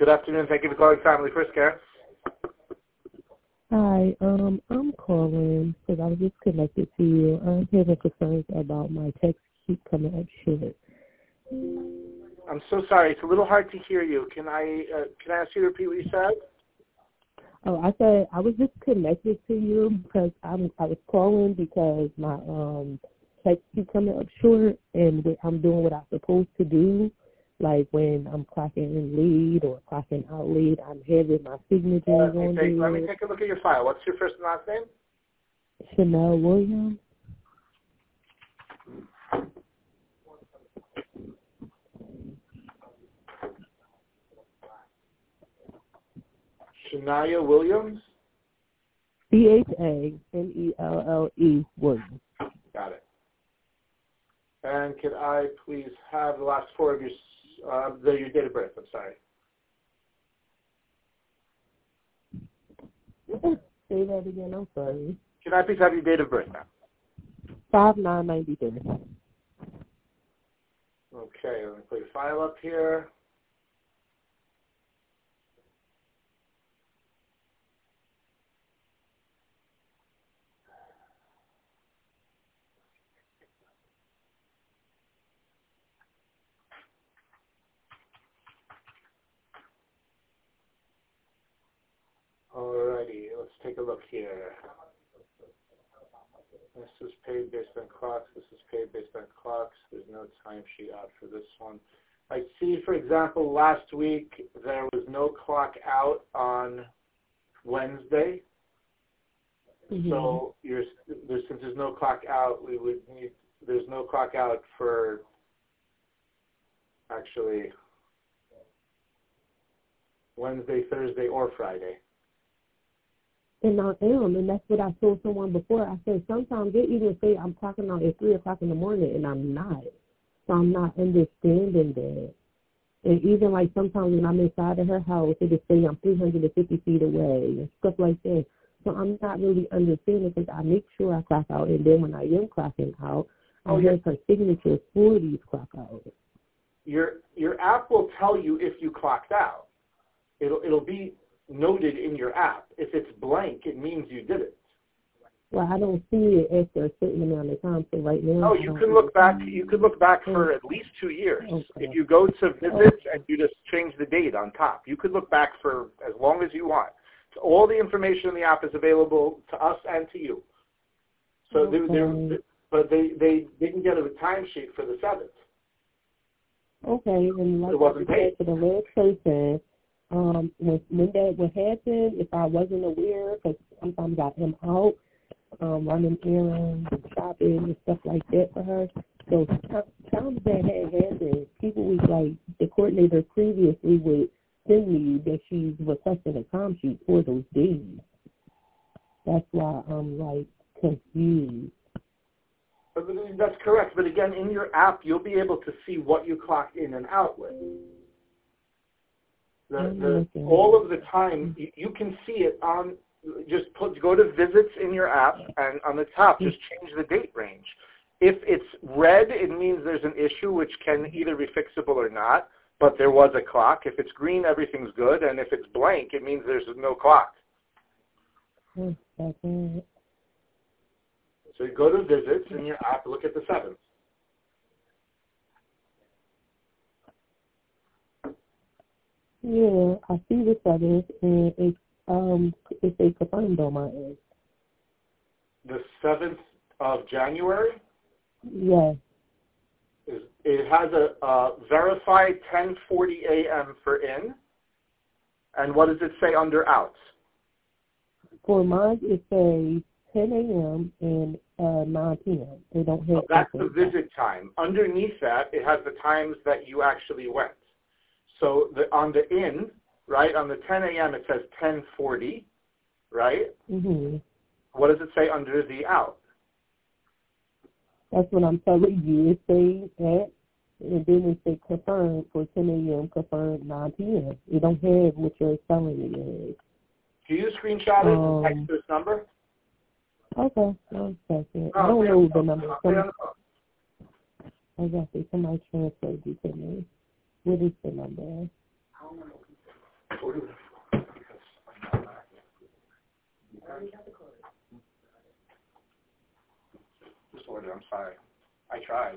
Good afternoon. Thank you for calling Family First Care. Hi, I'm calling because I was just connected to you. I'm having concerns about my text keep coming up short. I'm so sorry. It's a little hard to hear you. Can I ask you to repeat what you said? Oh, I said I was just connected to you because I was calling because my text keep coming up short, and I'm doing what I'm supposed to do. Like when I'm clocking in lead or clocking out lead, I'm having my signatures on there. Let me take a look at your file. What's your first and last name? Chanel Williams. Shania Williams? CHANELLE Williams. Got it. And could I please have the last four of your date of birth? I'm sorry. Say that again. I'm sorry. Can I please have your date of birth now? 5993. Okay, let me put your file up here. Alrighty, let's take a look here. This is paid based on clocks. This is paid based on clocks. There's no timesheet out for this one. I see, for example, last week there was no clock out on Wednesday. Mm-hmm. So since there's no clock out, there's no clock out for actually Wednesday, Thursday, or Friday. And I am, and that's what I told someone before. I said sometimes they even say I'm clocking out at 3 o'clock in the morning, and I'm not. So I'm not understanding that. And even like sometimes when I'm inside of her house, it just say I'm 350 feet away and stuff like that. So I'm not really understanding because I make sure I clock out, and then when I am clocking out, I have her signatures for these clock outs. Your app will tell you if you clocked out. It'll be noted in your app. If it's blank, it means you did it. Well, I don't see it after a certain amount of time. So right now, oh, you can look back. You could look back for at least 2 years. Okay. If you go to visits and you just change the date on top, you could look back for as long as you want. So all the information in the app is available to us and to you. So okay. But they didn't get a timesheet for the 7th. Okay, and like it wasn't paid for the last person. When that would happen, if I wasn't aware, because sometimes I am out running errands and shopping and stuff like that for her. So times that had happened, people was like, the coordinator previously would send me that she's requesting a timesheet for those days. That's why I'm like confused. That's correct. But again, in your app, you'll be able to see what you clocked in and out with. All of the time, you can see it on, go to visits in your app, and on the top, just change the date range. If it's red, it means there's an issue, which can either be fixable or not, but there was a clock. If it's green, everything's good, and if it's blank, it means there's no clock. Okay. So you go to visits in your app, look at the 7th. Yeah, I see the 7th, and it's a confirmed on my end. The 7th of January? Yes. It has a verified 10:40 a.m. for in. And what does it say under outs? For mine, it says 10 a.m. and 9 p.m. They don't have. That's the visit time. Underneath that, it has the times that you actually went. So on the in, right, on the 10 a.m. it says 10:40, right? Mm-hmm. What does it say under the out? That's what I'm telling you. It says that, and then it says confirmed for 10 a.m., confirmed 9 p.m. You don't have what you're telling me it is. Do you screenshot it and text this number? Okay, 1 second. I don't know the number. I got to say, somebody transferred you to me. What is the number? Order the floor because I'm not Just order, I'm sorry. I tried.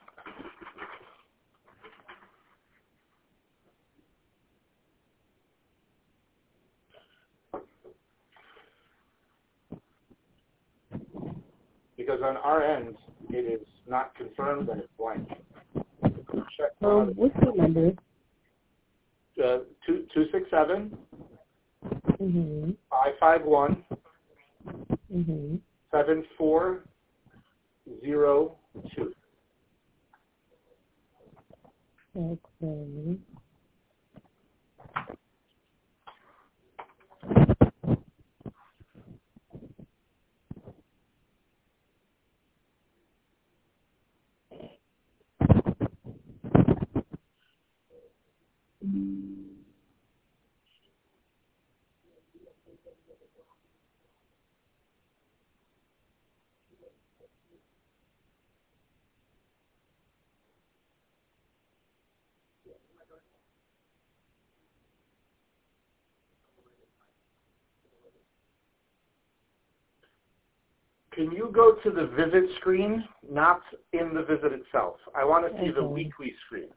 Because on our end, it is not confirmed and it's blank. Check what's the number? 267 Mm-hmm. 551 Mm-hmm. 7402. Okay. Can you go to the visit screen, not in the visit itself? I want to see the weekly screen.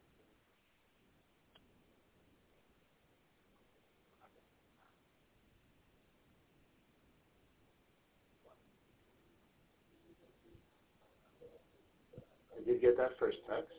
I did get that first text.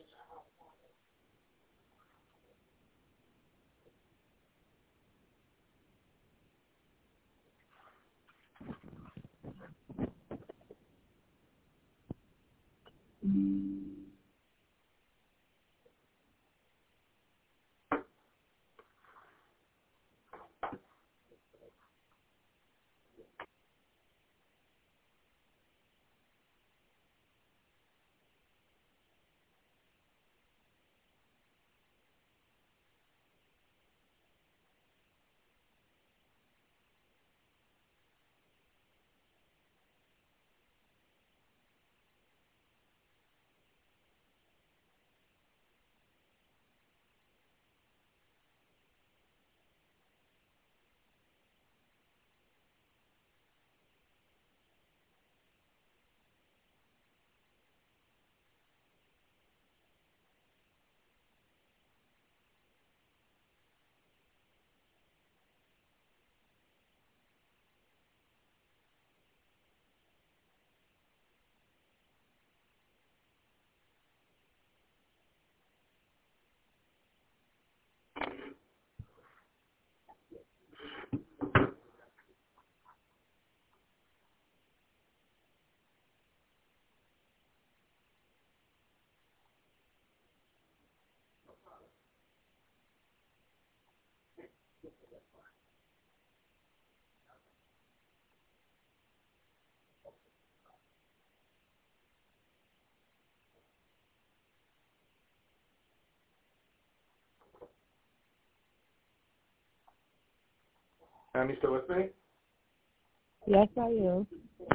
Am you still with me? Yes, I am.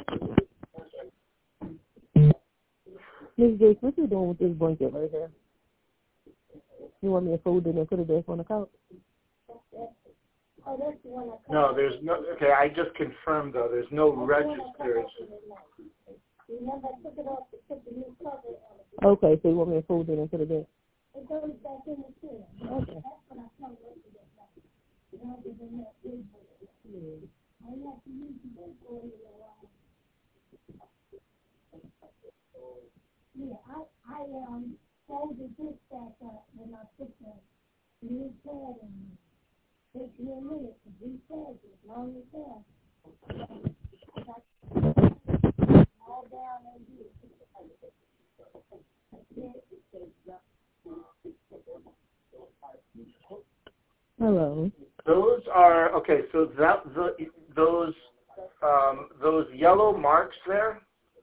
Ms. Jake, what you doing with this blanket right here? You want me to fold it and put it back on the couch? No, there's no. Okay, I just confirmed though. There's no registered. Okay, so you want me to fold it and put it back? Okay. Yeah, I folded this back up when I put the new pad in. Takes me a minute to reset as long as that. All down in here. Hello. Those are okay. So that those yellow marks there.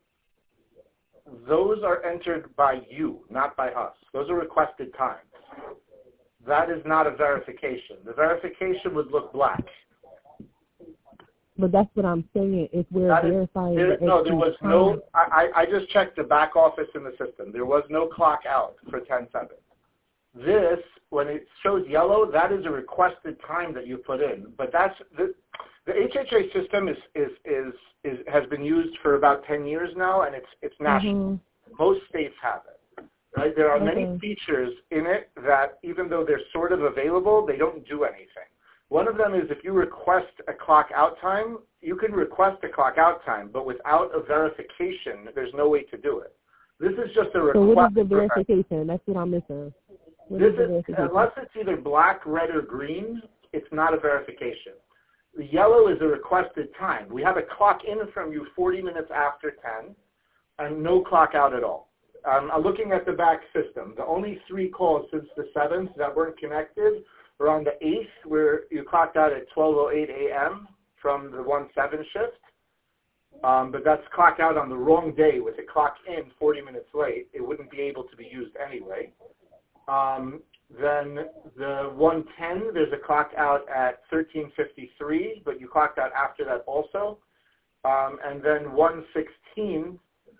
Those are entered by you, not by us. Those are requested times. That is not a verification. The verification would look black. But that's what I'm saying. If we're verifying there was time. no. I just checked the back office in the system. There was no clock out for 10/7. This, when it shows yellow, that is a requested time that you put in. But that's the HHA system has been used for about 10 years now, and it's national. Most states have it. Right? There are many features in it that, even though they're sort of available, they don't do anything. One of them is if you request a clock out time, you can request a clock out time, but without a verification, there's no way to do it. This is just a request. So what is the verification? That's what I'm missing. Unless it's either black, red, or green, it's not a verification. The yellow is a requested time. We have a clock in from you 40 minutes after 10, and no clock out at all. I'm looking at the back system. The only 3 calls since the 7th that weren't connected were on the 8th, where you clocked out at 12:08 a.m. from the 1-7 shift. But that's clock out on the wrong day with a clock in 40 minutes late. It wouldn't be able to be used anyway. Then the 1-10, there's a clock out at 13:53, but you clocked out after that also. And then 1-16,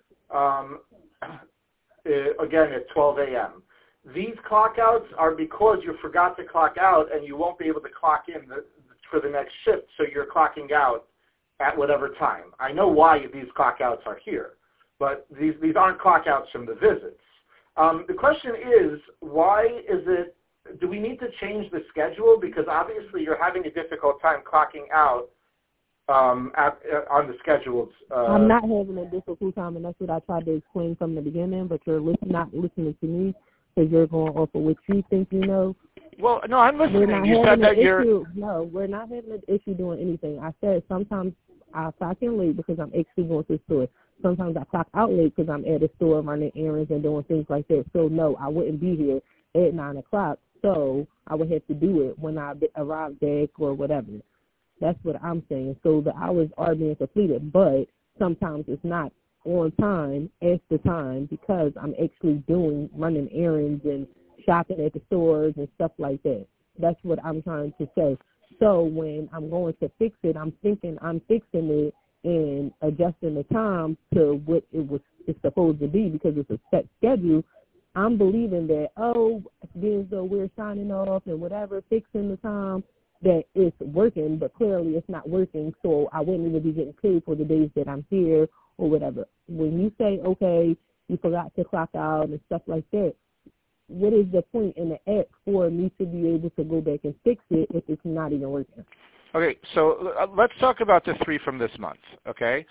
again at 12 a.m. These clock outs are because you forgot to clock out and you won't be able to clock in for the next shift, so you're clocking out at whatever time. I know why these clock outs are here, but these aren't clock outs from the visits. The question is, do we need to change the schedule? Because obviously you're having a difficult time clocking out on the scheduled. I'm not having a difficult time, and that's what I tried to explain from the beginning, but you're not listening to me because you're going off of what you think you know. Well, no, I'm listening. You said that No, we're not having an issue doing anything. I said sometimes I clock in late because I'm actually going to the store. Sometimes I clock out late because I'm at the store running errands and doing things like that. So, no, I wouldn't be here at 9 o'clock. So I would have to do it when I arrive back or whatever. That's what I'm saying. So the hours are being completed, but sometimes it's not on time at the time because I'm actually running errands and shopping at the stores and stuff like that. That's what I'm trying to say. So when I'm going to fix it, I'm thinking I'm fixing it and adjusting the time to what it's supposed to be because it's a set schedule. I'm believing that, being as though we're signing off and whatever, fixing the time, that it's working, but clearly it's not working, so I wouldn't even be getting paid for the days that I'm here or whatever. When you say, okay, you forgot to clock out and stuff like that, what is the point in the app for me to be able to go back and fix it if it's not even working? Okay, so let's talk about the 3 from this month, okay?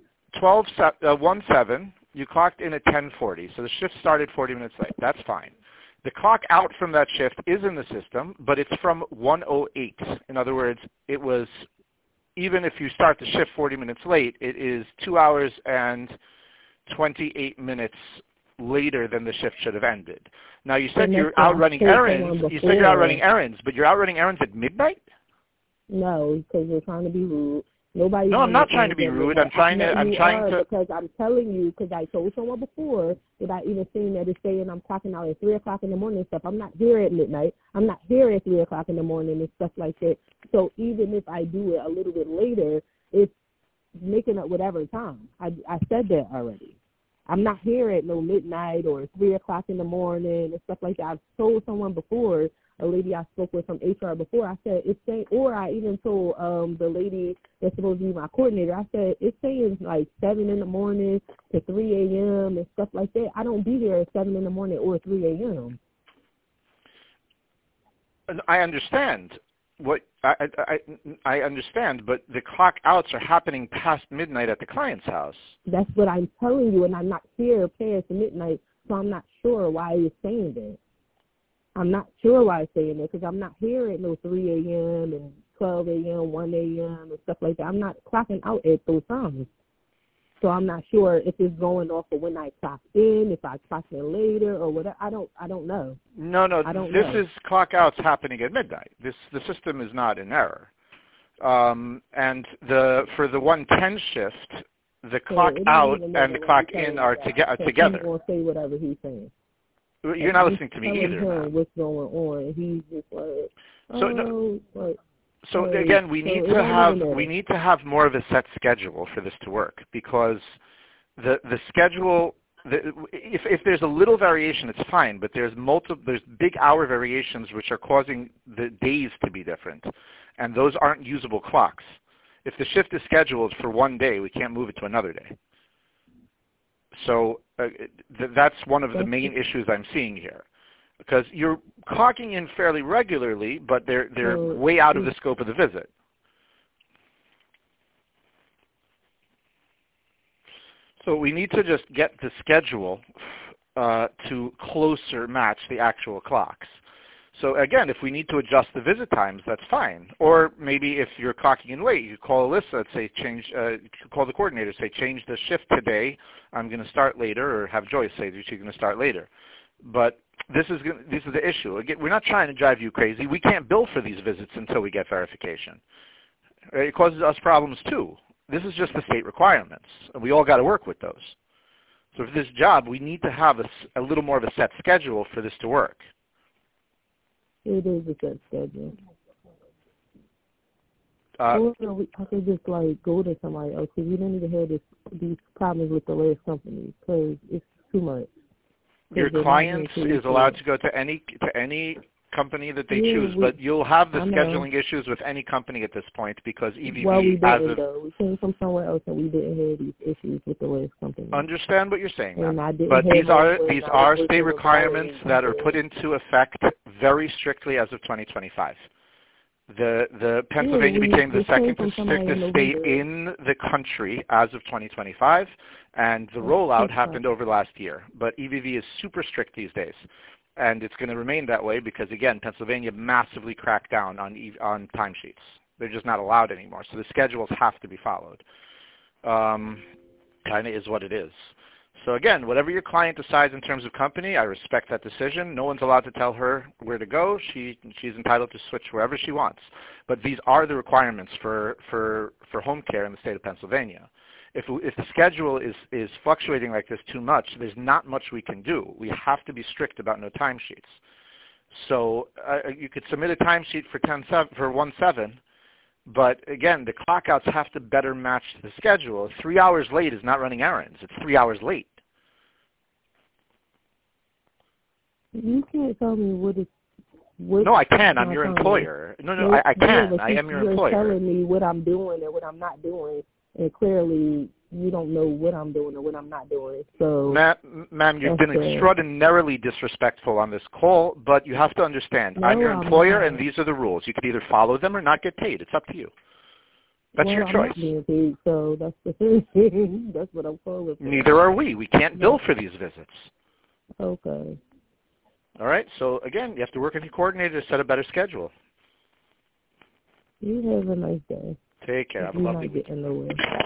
1-7, you clocked in at 10:40, so the shift started 40 minutes late. That's fine. The clock out from that shift is in the system, but it's from 1:08. In other words, it was, even if you start the shift 40 minutes late, it is 2 hours and 28 minutes later than the shift should have ended. Now, you said you're out running errands. You said you're out running errands, but you're out running errands at midnight? No, because you're trying to be rude. No, I'm not trying to be rude. I'm trying to. Because I'm telling you, because I told someone before that I even seen that it's saying I'm clocking out at 3 o'clock in the morning and stuff. I'm not here at midnight. I'm not here at 3 o'clock in the morning and stuff like that. So even if I do it a little bit later, it's making up whatever time. I said that already. I'm not here at no midnight or 3 o'clock in the morning and stuff like that. I've told someone before, a lady I spoke with from HR before, I said, it's saying, or I even told the lady that's supposed to be my coordinator, I said, it's saying like 7 in the morning to 3 a.m. and stuff like that. I don't be here at 7 in the morning or 3 a.m. I understand. I understand, but the clock outs are happening past midnight at the client's house. That's what I'm telling you, and I'm not here past midnight, so I'm not sure why it's saying that. I'm not sure why it's saying that because I'm not here at no 3 a.m. and 12 a.m., 1 a.m. and stuff like that. I'm not clocking out at those times. So I'm not sure if it's going off of when I clock in, if I clock in later or whatever. I don't know. No, this is clock outs happening at midnight. The system is not in error. And for the 1:10 shift, the clock out and the clock in are together. He's going to say whatever he's saying. You're not listening to me either. What's going on? He's just like, So again, we need to have more of a set schedule for this to work because the schedule if there's a little variation, it's fine, but there's big hour variations which are causing the days to be different, and those aren't usable clocks. If the shift is scheduled for one day, we can't move it to another day. So that's one of the main issues I'm seeing here, because you're clocking in fairly regularly, but they're way out of the scope of the visit. So we need to just get the schedule to closer match the actual clocks. So again, if we need to adjust the visit times, that's fine. Or maybe if you're clocking in late, you call Alyssa and say call the coordinator, say change the shift today. I'm going to start later, or have Joyce say that she's going to start later. But this is the issue. Again, we're not trying to drive you crazy. We can't bill for these visits until we get verification. It causes us problems too. This is just the state requirements, and we all got to work with those. So for this job, we need to have a little more of a set schedule for this to work. It is a set schedule. Or I could just go to somebody else, because we don't even have these problems with the last company, because it's too much. Your client is allowed to go to any company that they choose, but you'll have the scheduling issues with any company at this point, because EVV we didn't, though. We came from somewhere else, and we didn't have these issues with the last company. Understand what you're saying, but these are state requirements that are put into effect very strictly as of 2025. The Pennsylvania became the second strictest state in the country as of 2025, and the rollout happened over last year. But EVV is super strict these days. And it's going to remain that way because, again, Pennsylvania massively cracked down on timesheets. They're just not allowed anymore. So the schedules have to be followed. Kind of is what it is. So, again, whatever your client decides in terms of company, I respect that decision. No one's allowed to tell her where to go. She's entitled to switch wherever she wants. But these are the requirements for home care in the state of Pennsylvania. If the schedule is fluctuating like this too much, there's not much we can do. We have to be strict about no timesheets. So you could submit a timesheet for 1/7, but again, the clockouts have to better match the schedule. 3 hours late is not running errands. It's 3 hours late. You can't tell me what no, I can. I'm your employer. No, I can. I am your employer. You're telling me what I'm doing and what I'm not doing. And clearly, you don't know what I'm doing or what I'm not doing. So, ma'am, you've been extraordinarily disrespectful on this call, but you have to understand, I'm your employer, and these are the rules. You can either follow them or not get paid. It's up to you. That's your choice. I'm not being paid, so that's the thing. That's what I'm calling for. Neither are we. We can't bill for these visits. Okay. All right. So, again, you have to work with your coordinator to set a better schedule. You have a nice day. Take care. Have a lovely week.